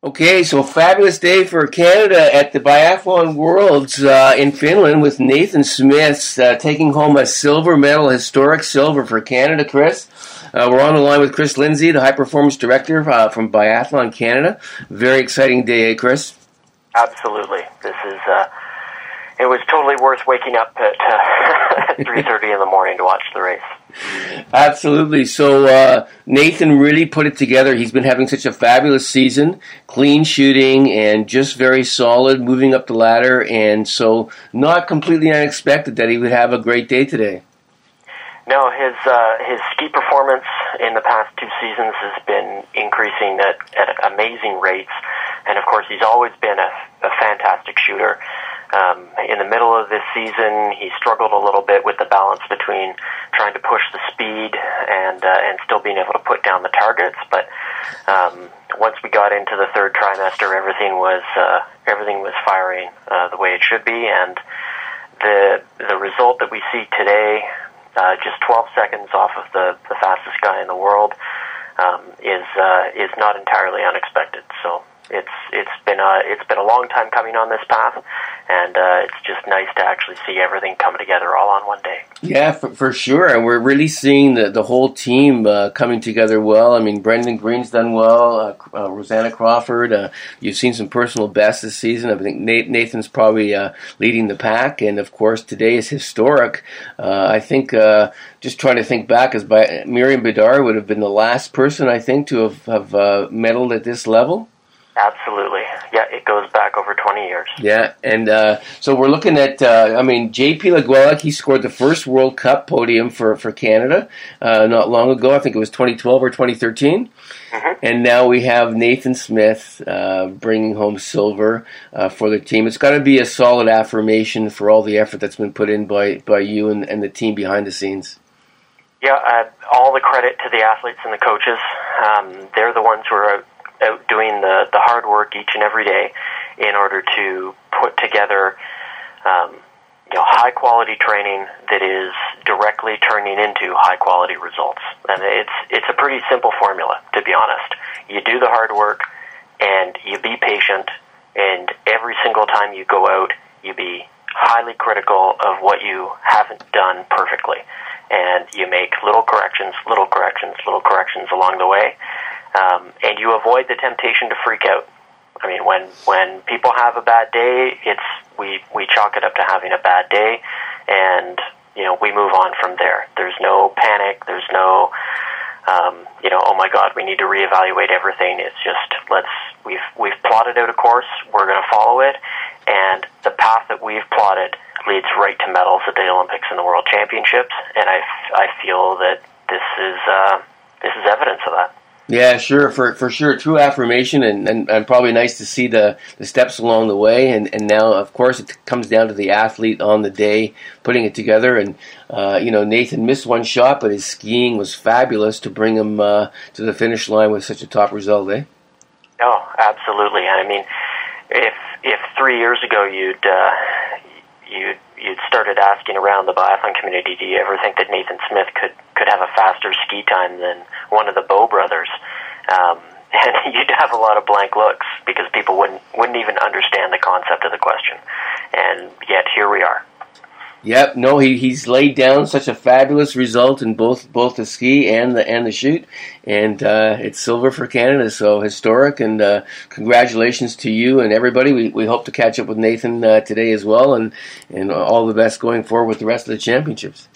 Okay, so fabulous day for Canada at the Biathlon Worlds in Finland with Nathan Smith taking home a silver medal, historic silver for Canada, Chris. We're on the line with Chris Lindsay, the High Performance Director from Biathlon Canada. Very exciting day, Chris? Absolutely. It was totally worth waking up at 3:30 in the morning to watch the race. Absolutely. So Nathan really put it together. He's been having such a fabulous season, clean shooting and just very solid, moving up the ladder. And so not completely unexpected that he would have a great day today. No, his ski performance in the past two seasons has been increasing at amazing rates. And, of course, he's always been a fantastic shooter. In the middle of this season, he struggled a little bit with the balance between trying to push the speed and still being able to put down the targets. But once we got into the third trimester, everything was firing the way it should be. And the result that we see today, just 12 seconds off of the fastest guy in the world, is not entirely unexpected. So it's been a long time coming on this path, and it's just nice to actually see everything come together all on one day. Yeah, for sure, and we're really seeing the whole team coming together well. I mean, Brendan Green's done well, Rosanna Crawford. You've seen some personal bests this season. I think Nathan's probably leading the pack, and of course today is historic. I think just trying to think back, Miriam Bedard would have been the last person I think to have medaled at this level. Absolutely. Yeah, it goes back over 20 years. Yeah, and so we're looking at, J.P. Laguelic, he scored the first World Cup podium for Canada not long ago. I think it was 2012 or 2013. Mm-hmm. And now we have Nathan Smith bringing home silver for the team. It's got to be a solid affirmation for all the effort that's been put in by you and the team behind the scenes. Yeah, all the credit to the athletes and the coaches. They're the ones who are out doing the hard work each and every day in order to put together high quality training that is directly turning into high quality results. And it's a pretty simple formula, to be honest. You do the hard work and you be patient, and every single time you go out, you be highly critical of what you haven't done perfectly, and you make little corrections along the way. And you avoid the temptation to freak out. I mean, when people have a bad day, we chalk it up to having a bad day, and we move on from there. There's no panic. There's no oh my God, we need to reevaluate everything. It's just we've plotted out a course. We're going to follow it, and the path that we've plotted leads right to medals at the Olympics and the World Championships. And I feel that this is evidence of that. Yeah, sure, for sure. True affirmation, and probably nice to see the steps along the way. And now, of course, it comes down to the athlete on the day putting it together. And, Nathan missed one shot, but his skiing was fabulous to bring him to the finish line with such a top result, eh? Oh, absolutely. I mean, if 3 years ago you'd started asking around the biathlon community, do you ever think that Nathan Smith could have a faster ski time than one of the Bow brothers? And you'd have a lot of blank looks because people wouldn't even understand the concept of the question. And yet here we are. Yep, no, he's laid down such a fabulous result in both the ski and the shoot, and it's silver for Canada, so historic. And congratulations to you and everybody. We hope to catch up with Nathan today as well, and all the best going forward with the rest of the championships.